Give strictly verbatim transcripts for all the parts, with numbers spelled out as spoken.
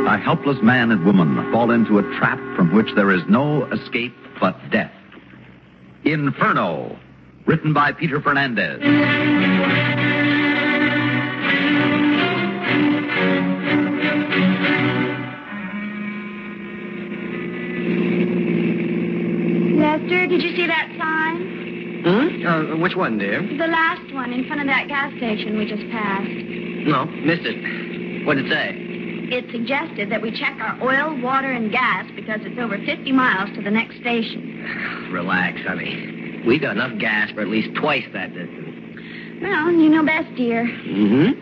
a helpless man and woman fall into a trap from which there is no escape but death. Inferno, written by Peter Fernandez. Lester, did you see that sign? Hmm? Uh, which one, dear? The last one in front of that gas station we just passed. No, missed it. What did it say? It suggested that we check our oil, water, and gas because it's over fifty miles to the next station. Relax, honey. We got enough gas for at least twice that distance. Well, you know best, dear. Mm-hmm.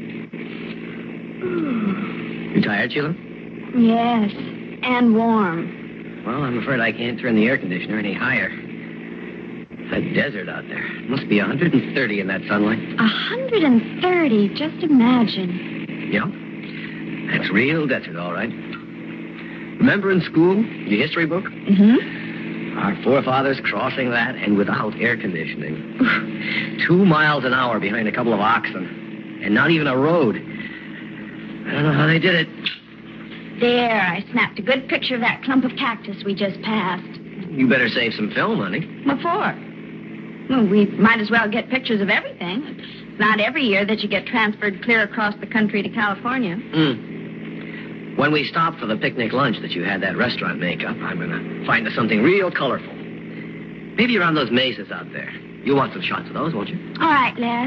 You tired, Sheila? Yes, and warm. Well, I'm afraid I can't turn the air conditioner any higher. It's a desert out there. Must be one hundred thirty in that sunlight. one hundred thirty, just imagine. Yeah. That's real desert, all right. Remember in school, your history book? Mm-hmm. Our forefathers crossing that and without air conditioning. Two miles an hour behind a couple of oxen. And not even a road. I don't know how they did it. There, I snapped a good picture of that clump of cactus we just passed. You better save some film, honey. What for? Well, we might as well get pictures of everything. It's not every year that you get transferred clear across the country to California. Hmm. When we stop for the picnic lunch that you had that restaurant make up, I'm going to find us something real colorful. Maybe around those mesas out there. You'll want some shots of those, won't you? All right, Les.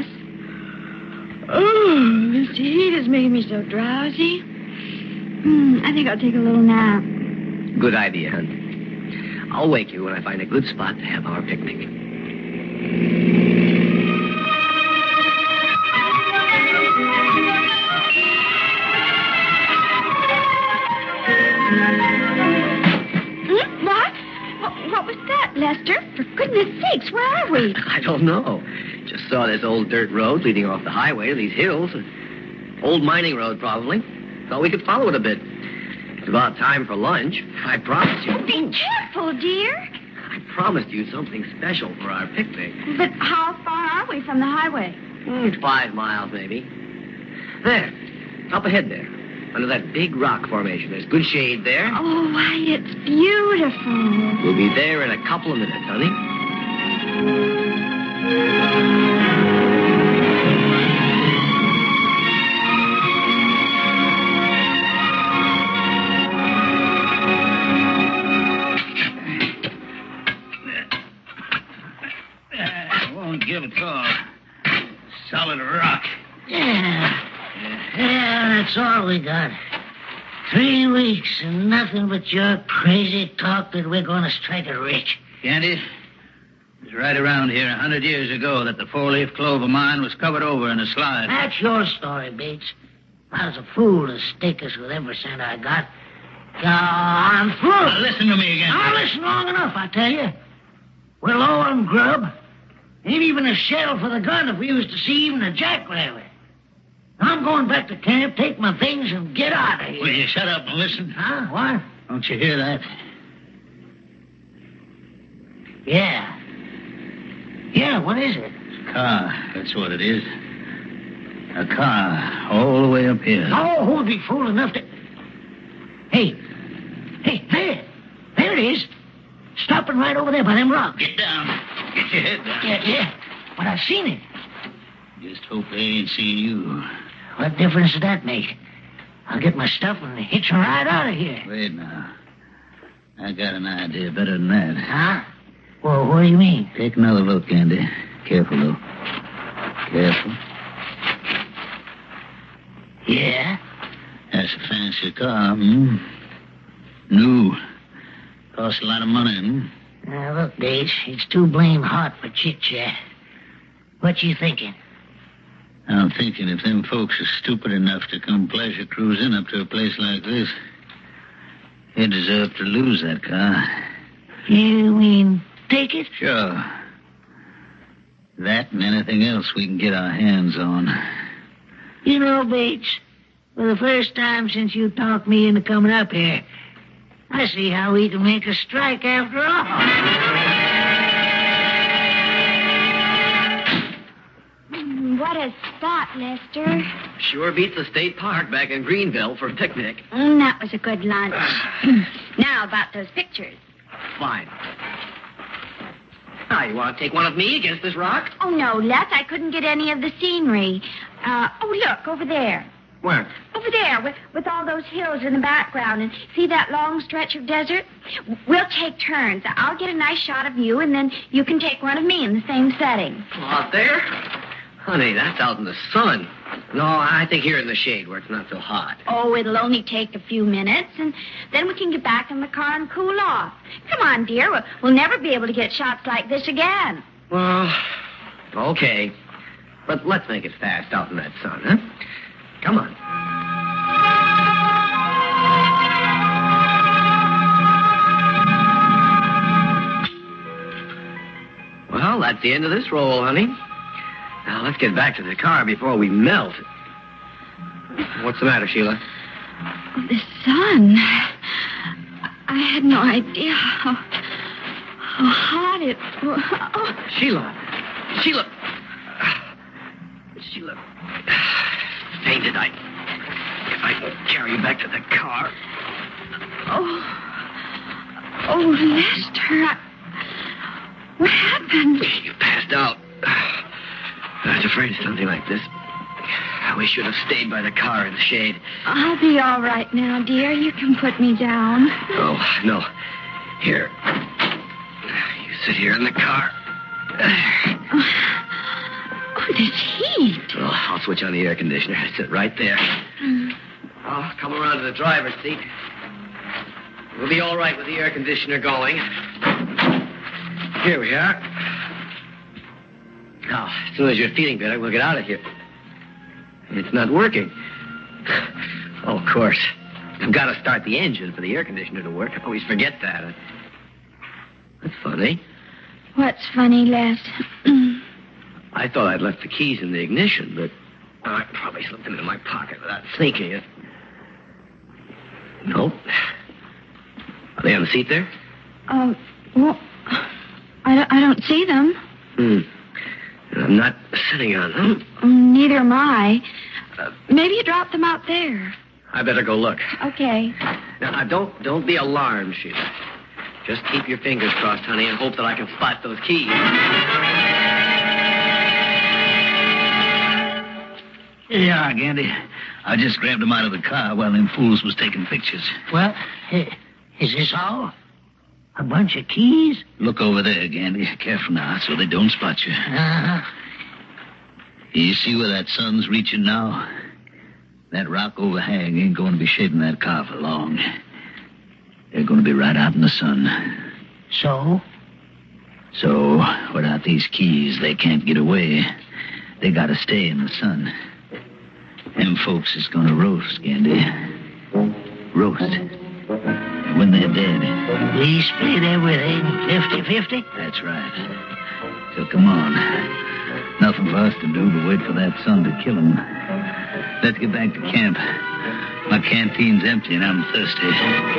Oh, this heat is making me so drowsy. Hmm, I think I'll take a little nap. Good idea, hon. I'll wake you when I find a good spot to have our picnic. Lester, for goodness sakes, where are we? I don't know. Just saw this old dirt road leading off the highway to these hills. Old mining road, probably. Thought we could follow it a bit. It's about time for lunch. I promised you. Oh, be careful, dear. I promised you something special for our picnic. But how far are we from the highway? Mm, five miles, maybe. There. Up ahead there. Under that big rock formation. There's good shade there. Oh, why, it's beautiful. We'll be there in a couple of minutes, honey. I won't give a call. Solid rock. Yeah. Yeah, that's all we got. Three weeks and nothing but your crazy talk that we're going to strike it rich. Candy, it was right around here a hundred years ago that the four-leaf clover mine was covered over in a slide. That's your story, Bates. I was a fool to stake us with every cent I got. So I'm through. Now, listen to me again. I'll listen long enough, I tell you. We're low on grub. Ain't even a shell for the gun if we was to see even a jackrabbit. I'm going back to camp, take my things, and get out of here. Will you shut up and listen? Huh? What? Don't you hear that? Yeah. Yeah, what is it? A car, that's what it is. A car, all the way up here. Oh, who'd be fool enough to... Hey, hey, there. There it is. Stopping right over there by them rocks. Get down. Get your head down. Yeah, yeah. But I've seen it. Just hope they ain't seen you. What difference does that make? I'll get my stuff and hitch a ride out of here. Wait now. I got an idea better than that. Huh? Well, what do you mean? Take another look, Andy. Careful, though. Careful. Yeah? That's a fancy car, hmm? New. Costs a lot of money, hmm? Now, look, Bates, it's too blame hot for chit-chat. What you thinking? I'm thinking if them folks are stupid enough to come pleasure cruising up to a place like this, they deserve to lose that car. You mean take it? Sure. That and anything else we can get our hands on. You know, Bates, for the first time since you talked me into coming up here, I see how we can make a strike after all. What a nice spot, Lester. Sure beats the state park back in Greenville for a picnic. Mm, that was a good lunch. Now, about those pictures. Fine. Now, you want to take one of me against this rock? Oh, no, Les, I couldn't get any of the scenery. Uh, oh, look, over there. Where? Over there, with, with all those hills in the background. And see that long stretch of desert? We'll take turns. I'll get a nice shot of you, and then you can take one of me in the same setting. Oh, out there? Honey, that's out in the sun. No, I think here in the shade where it's not so hot. Oh, it'll only take a few minutes, and then we can get back in the car and cool off. Come on, dear. We'll, we'll never be able to get shots like this again. Well, okay. But let's make it fast out in that sun, huh? Come on. Well, that's the end of this roll, honey. Now, let's get back to the car before we melt. What's the matter, Sheila? The sun. I had no idea how, how hot it was. Oh. Sheila. Sheila. Sheila. Fainted. I. If I can carry you back to the car. Oh. Oh, Lester. I... What happened? You passed out. I was afraid of something like this. We should have stayed by the car in the shade. I'll be all right now, dear. You can put me down. No, no. Here. You sit here in the car. Oh, this heat. Well, I'll switch on the air conditioner. I sit right there. Mm. I'll come around to the driver's seat. We'll be all right with the air conditioner going. Here we are. Now, as soon as you're feeling better, we'll get out of here. It's not working. Oh, of course. I've got to start the engine for the air conditioner to work. I always forget that. That's funny. What's funny, Les? I thought I'd left the keys in the ignition, but I probably slipped them in my pocket without thinking it. Nope. Are they on the seat there? Um, well, I don't, I don't see them. Hmm. I'm not sitting on them. Neither am I. Uh, maybe you dropped them out there. I better go look. Okay. Now, now, don't don't be alarmed, Sheila. Just keep your fingers crossed, honey, and hope that I can spot those keys. Here you are, Gandy. I just grabbed them out of the car while them fools was taking pictures. Well, is this all? A bunch of keys? Look over there, Gandy. Careful now, so they don't spot you. Uh-huh. You see where that sun's reaching now? That rock overhang ain't going to be shading that car for long. They're going to be right out in the sun. So? So, without these keys, they can't get away. They got to stay in the sun. Them folks is going to roast, Gandy. Roast. And when they're dead... We split everything fifty-fifty? That's right. So come on. Nothing for us to do but wait for that sun to kill him. Let's get back to camp. My canteen's empty and I'm thirsty.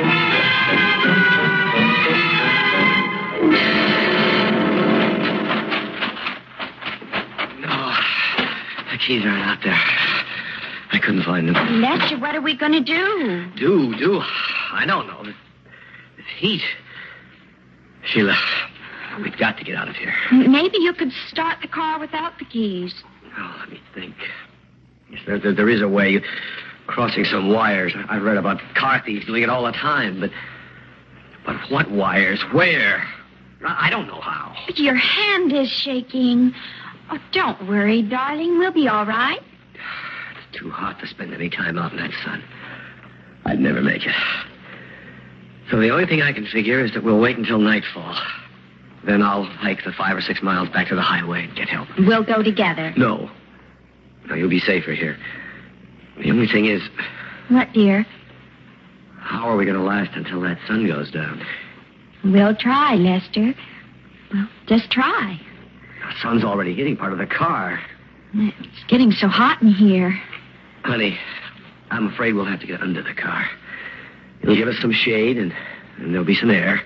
No, the keys aren't out there. I couldn't find them. Lester, what are we going to do? Do, do. I don't know. This, this heat. Sheila, we've got to get out of here. Maybe you could start the car without the keys. Oh, let me think. Yes, there, there, there is a way. Crossing some wires. I, I've read about car thieves doing it all the time, but... But what wires? Where? I, I don't know how. But your hand is shaking. Oh, don't worry, darling. We'll be all right. It's too hot to spend any time out in that sun. I'd never make it. So the only thing I can figure is that we'll wait until nightfall. Then I'll hike the five or six miles back to the highway and get help. We'll go together. No. No, you'll be safer here. The only thing is... What, dear? How are we going to last until that sun goes down? We'll try, Lester. Well, just try. The sun's already hitting part of the car. It's getting so hot in here. Honey, I'm afraid we'll have to get under the car. It'll give us some shade, and, and there'll be some air.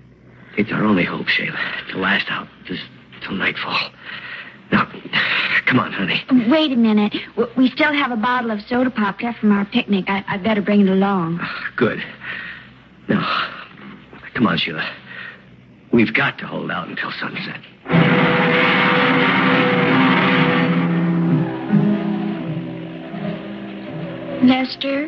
It's our only hope, Sheila, to last out this till nightfall. Now, Come on, honey. Wait a minute. W- We still have a bottle of soda pop left from our picnic. I, I better bring it along. Good. Now, come on, Sheila. We've got to hold out until sunset. Lester?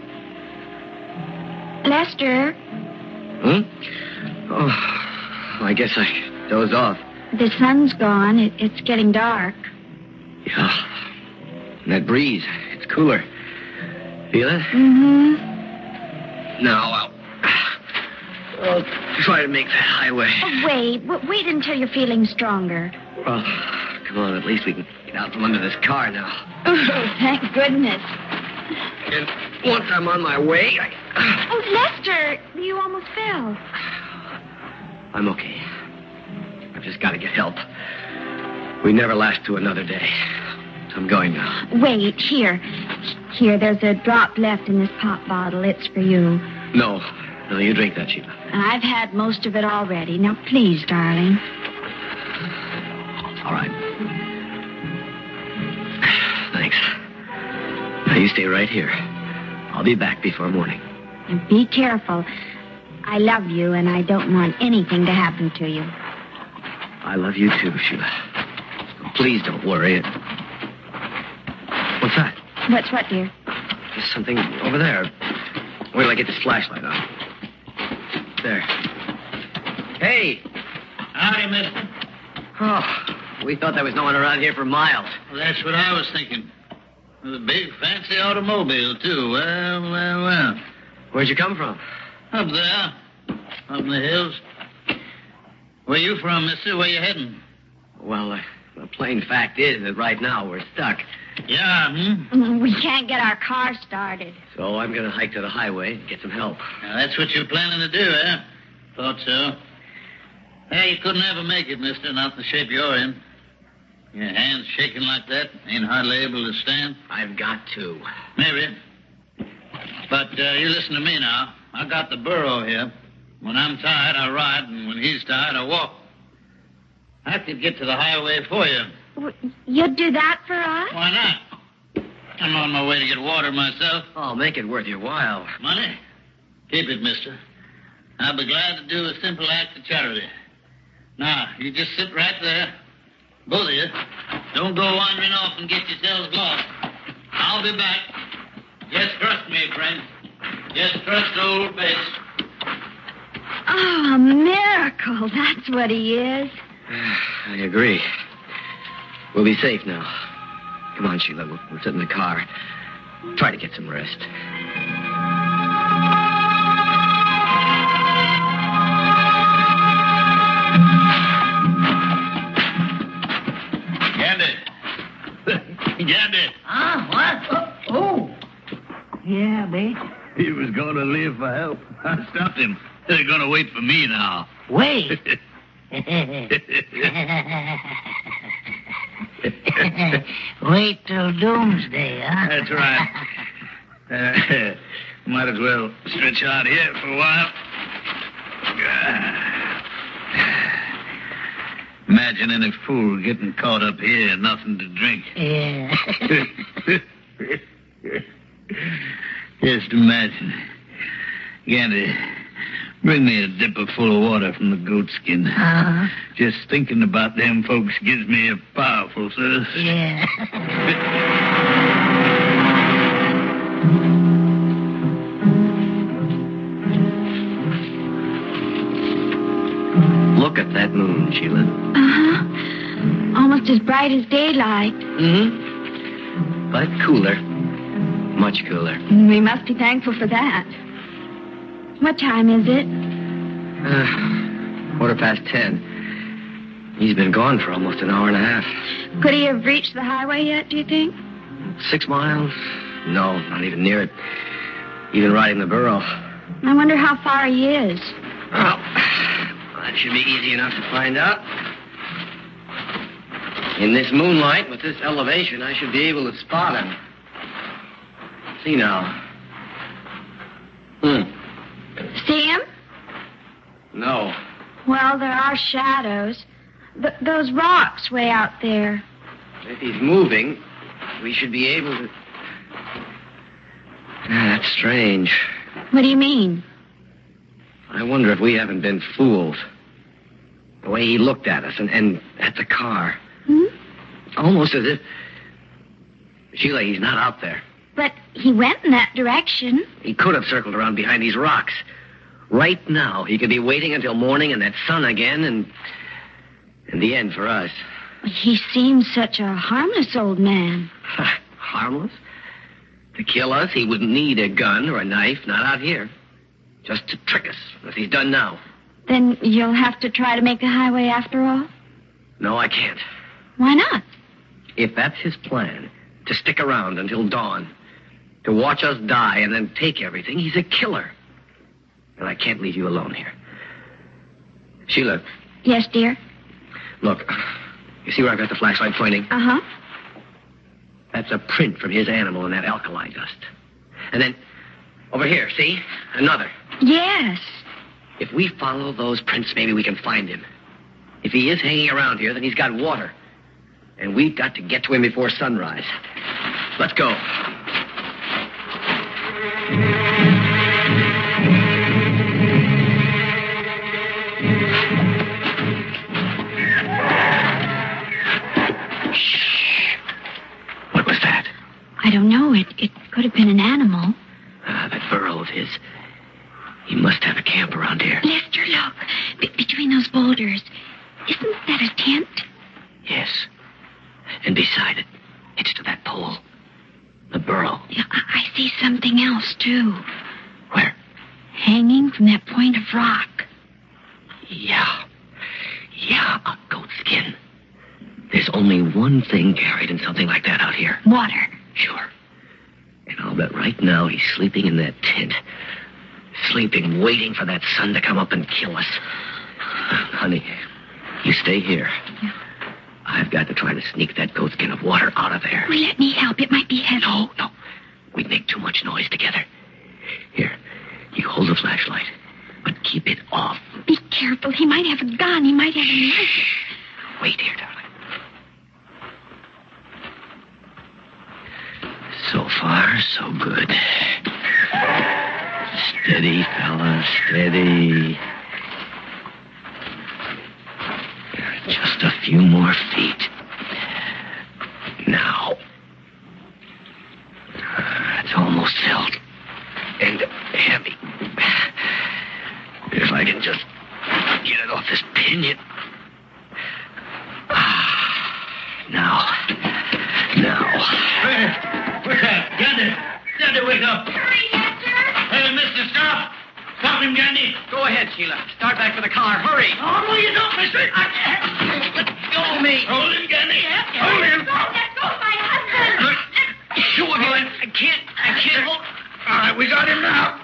Lester? Hmm? Oh, I guess I dozed off. The sun's gone. It, it's getting dark. Yeah. And that breeze, it's cooler. Feel it? Mm-hmm. Now, I'll, I'll try to make that highway. Oh, wait. W- wait until you're feeling stronger. Well, come on, at least we can get out from under this car now. Oh, thank goodness. And once I'm on my way, I... Oh, Lester, you almost fell. I'm okay. I've just got to get help. We never last to another day. I'm going now. Wait, here. Here, there's a drop left in this pop bottle. It's for you. No. No, you drink that, Sheila. I've had most of it already. Now, please, darling. All right. Thanks. Now, you stay right here. I'll be back before morning. And be careful. I love you, and I don't want anything to happen to you. I love you, too, Sheila. Please don't worry. What's that? What's what, dear? There's something over there. Wait till I get this flashlight on. There. Hey! Howdy, mister. Oh, we thought there was no one around here for miles. Well, that's what I was thinking. With a big, fancy automobile, too. Well, well, well. Where'd you come from? Up there. Up in the hills. Where you from, mister? Where you heading? Well, uh, the plain fact is that right now we're stuck. Yeah, hmm? We can't get our car started. So I'm going to hike to the highway and get some help. Now, that's what you're planning to do, eh? Thought so. Hey, you couldn't ever make it, mister, not the shape you're in. Your hands shaking like that, ain't hardly able to stand. I've got to. Maybe. But uh, you listen to me now. I got the burro here. When I'm tired, I ride, and when he's tired, I walk. I could get to the highway for you. W- You'd do that for us? Why not? I'm on my way to get water myself. Oh, make it worth your while. Money? Keep it, mister. I'll be glad to do a simple act of charity. Now, you just sit right there. Both of you. Don't go wandering off and get yourselves lost. I'll be back. Just trust me, friend. Just trust old Bates. Oh, a miracle. That's what he is. I agree. We'll be safe now. Come on, Sheila. We'll, we'll sit in the car. Try to get some rest. Gandy. Gandy. Huh? What? Oh. oh. Yeah, Bates. He was going to leave for help. I stopped him. They're going to wait for me now. Wait. Wait till doomsday, huh? That's right. Uh, might as well stretch out here for a while. Imagine any fool getting caught up here, nothing to drink. Yeah. Just imagine. Gandy, bring me a dipper full of water from the goatskin. Uh-huh. Just thinking about them folks gives me a powerful thirst. Yeah. Look at that moon, Sheila. Uh-huh. Almost as bright as daylight. Mm-hmm. But cooler. Much cooler. We must be thankful for that. What time is it? Uh, quarter past ten. He's been gone for almost an hour and a half. Could he have reached the highway yet, do you think? Six miles? No, not even near it. Even riding the burro. I wonder how far he is. Well, that should be easy enough to find out. In this moonlight, with this elevation, I should be able to spot him. See now. Hmm. See him? No. Well, there are shadows. Th- those rocks way out there. If he's moving, we should be able to... Ah, that's strange. What do you mean? I wonder if we haven't been fooled. The way he looked at us and, and at the car. Hmm? Almost as if... Sheila, he's not out there. But he went in that direction. He could have circled around behind these rocks. Right now, he could be waiting until morning and that sun again, and... and the end for us. He seems such a harmless old man. Harmless? To kill us, he wouldn't need a gun or a knife, not out here. Just to trick us, as he's done now. Then you'll have to try to make the highway after all? No, I can't. Why not? If that's his plan, to stick around until dawn, to watch us die and then take everything, he's a killer. And I can't leave you alone here. Sheila. Yes, dear? Look, you see where I've got the flashlight pointing? Uh-huh. That's a print from his animal in that alkali dust. And then, over here, see? Another. Yes. If we follow those prints, maybe we can find him. If he is hanging around here, then he's got water. And we've got to get to him before sunrise. Let's go. Shh. What was that? I don't know. It, it could have been an animal. Ah, that burro of his. He must have a camp around here. Lester, look. Be- between those boulders. Isn't that a tent? Yes. And beside it, hitched to that pole. The burro. Yeah, I, I see something else, too. Where? Hanging from that point of rock. Yeah. Yeah, a goat skin. There's only one thing carried in something like that out here. Water. Sure. And I'll bet right now he's sleeping in that tent. Sleeping, waiting for that sun to come up and kill us. Honey, you stay here. Yeah. I've got to try to sneak that goatskin of water out of there. Well, let me help. It might be heavy. No, no. We'd make too much noise together. Here, you hold the flashlight, but keep it off. Be careful. He might have a gun. He might have a knife. Wait here, darling. So far, so good. Steady, fella, steady. Just a few more feet. Now. Uh, it's almost filled. And heavy. If I can just get it off this pinion. Ah, now. Now. Where? Where's that? Gander! Gander, wake up! Hurry, Lester! Hey, mister, stop! Stop him, Gandy! Go ahead, Sheila. Start back for the car. Hurry. Oh, no, you don't, mister! I can't. Let go of me. Hold him, Gandy! Hold him! Go, let go of my husband! Two of you. I can't. I can't hold. All right, we got him now.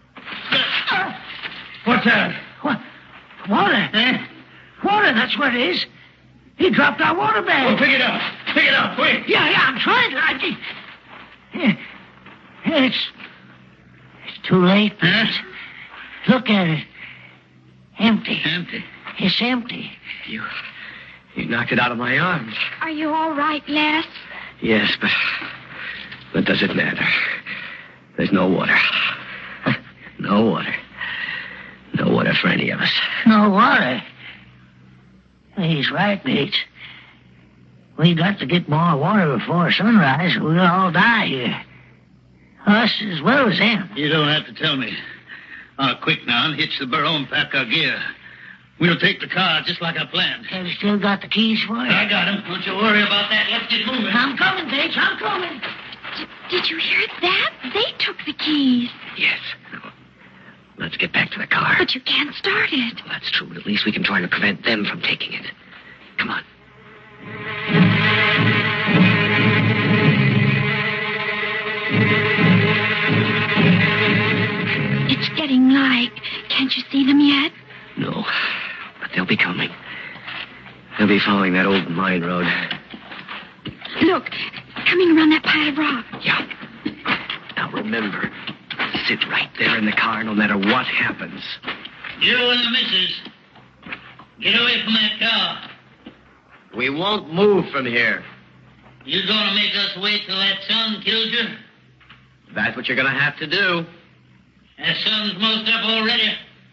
What's that? What? Water? Eh? Water, that's what it is. He dropped our water bag. Well, pick it up. Pick it up, quick. Yeah, yeah, I'm trying to. I just... Yeah. It's... It's too late. Huh? Look at it. Empty. Empty. It's empty. You... You knocked it out of my arms. Are you all right, Les? Yes, but... But does it matter? There's no water. No water. No water for any of us. No water. He's right, Bates. We got to get more water before sunrise, or we'll all die here. Us as well as them. You don't have to tell me. Uh, quick now, and hitch the burro and pack our gear. We'll take the car just like I planned. Have you still got the keys for it? I got him. Don't you worry about that. Let's get moving. I'm coming, Bates. I'm coming. D- did you hear that? They took the keys. Yes. Let's get back to the car. But you can't start it. Well, that's true, but at least we can try to prevent them from taking it. Come on. It's getting light. Can't you see them yet? No, but they'll be coming. They'll be following that old mine road. Look, coming around that pile of rock. Yeah. Now remember, sit right there in the car no matter what happens. You and the missus, get away from that car. We won't move from here. You gonna make us wait till that sun kills you? That's what you're going to have to do. That sun's most up already.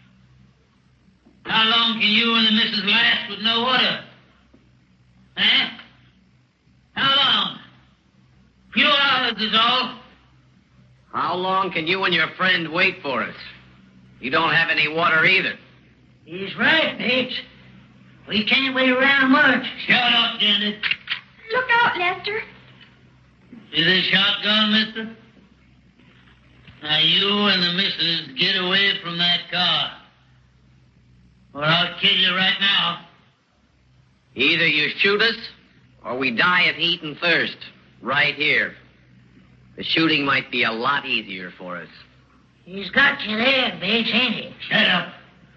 How long can you and the missus last with no water? Huh? How long? Few hours is all. How long can you and your friend wait for us? You don't have any water either. He's right, Bates. We can't wait around much. Shut up, Janet. Look out, Lester. See this shotgun, mister? Now you and the missus get away from that car. Or I'll kill you right now. Either you shoot us, or we die of heat and thirst. Right here. The shooting might be a lot easier for us. He's got you there, Bates, ain't he? Shut up.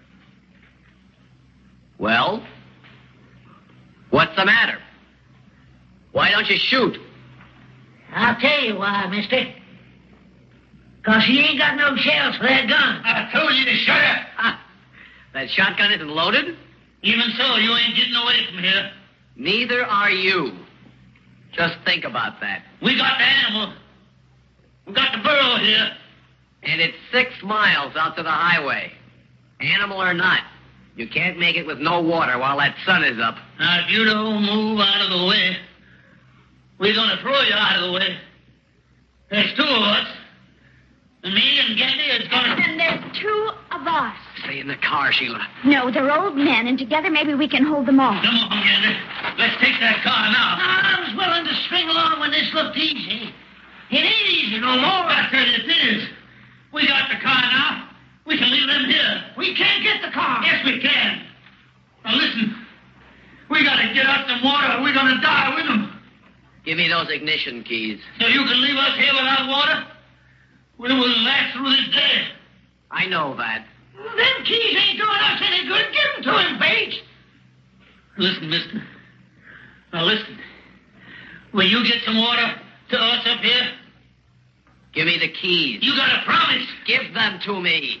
Well? What's the matter? Why don't you shoot? I'll tell you why, mister. Because he ain't got no shells for that gun. I told you to shut up. Ah, that shotgun isn't loaded? Even so, you ain't getting away from here. Neither are you. Just think about that. We got the animal. We got the burro here. And it's six miles out to the highway. Animal or not, you can't make it with no water while that sun is up. Now, if you don't move out of the way, we're going to throw you out of the way. There's two of us. And me and Getty is going to... And there's two of us. Stay in the car, Sheila. No, they're old men, and together maybe we can hold them off. Come on, Getty. Let's take that car now. I was willing to string along when this looked easy. It ain't easy no more. I said it is. We got the car now. We can leave them here. We can't get the car. Yes, we can. Now, listen. We got to get out some water or we're going to die with them. Give me those ignition keys. So you can leave us here without water? We will last through this day. I know that. Them keys ain't doing us any good. Give them to him, Bates. Listen, mister. Now, listen. Will you get some water to us up here? Give me the keys. You got a promise. Give them to me.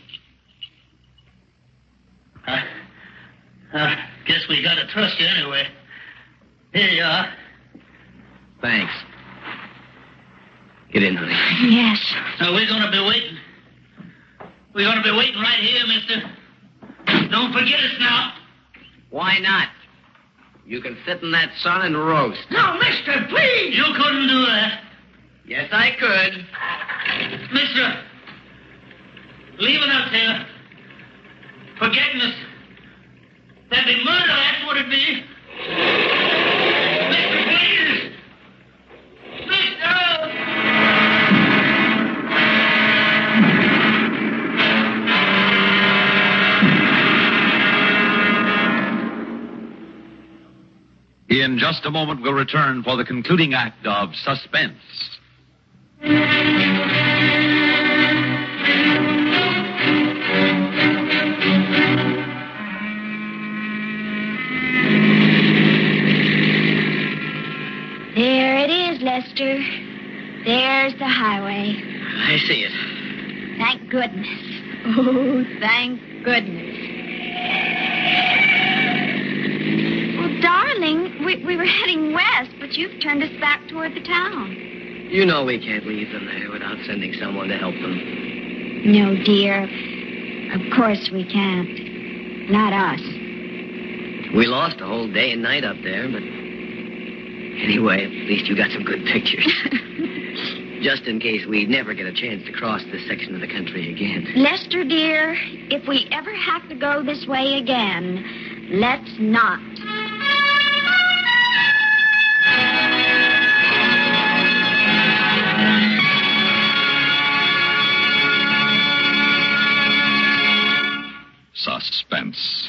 I, I guess we got to trust you anyway. Here you are. Thanks. Get in, honey. Yes. Now, we're going to be waiting. We're going to be waiting right here, mister. Don't forget us now. Why not? You can sit in that sun and roast. No, mister, please. You couldn't do that. Yes, I could. Mister, leaving us here, forgetting us, that'd be murder, that's what it'd be. Mister, please. Mister! In just a moment, we'll return for the concluding act of Suspense. There it is, Lester. There's the highway. I see it. Thank goodness. Oh, thank goodness. Well, darling, we, we were heading west, but you've turned us back toward the town. You know we can't leave them there without sending someone to help them. No, dear. Of course we can't. Not us. We lost a whole day and night up there, but anyway, at least you got some good pictures. Just in case we never get a chance to cross this section of the country again. Lester, dear, if we ever have to go this way again, let's not. Suspense.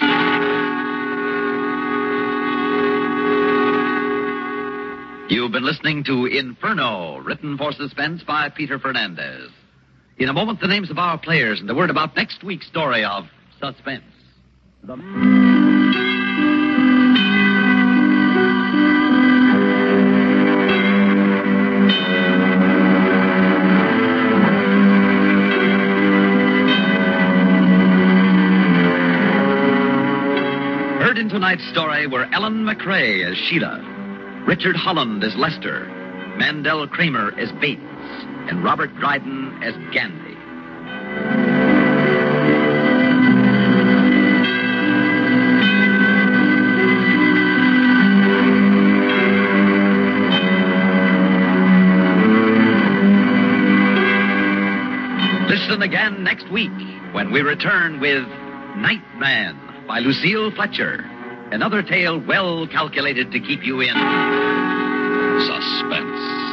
You've been listening to Inferno, written for Suspense by Peter Fernandez. In a moment, the names of our players and the word about next week's story of Suspense. The... Heard in tonight's story were Ellen McRae as Sheila, Richard Holland as Lester, Mandel Kramer as Bates, and Robert Dryden as Gandy. Listen again next week when we return with Night Man by Lucille Fletcher. Another tale well calculated to keep you in suspense.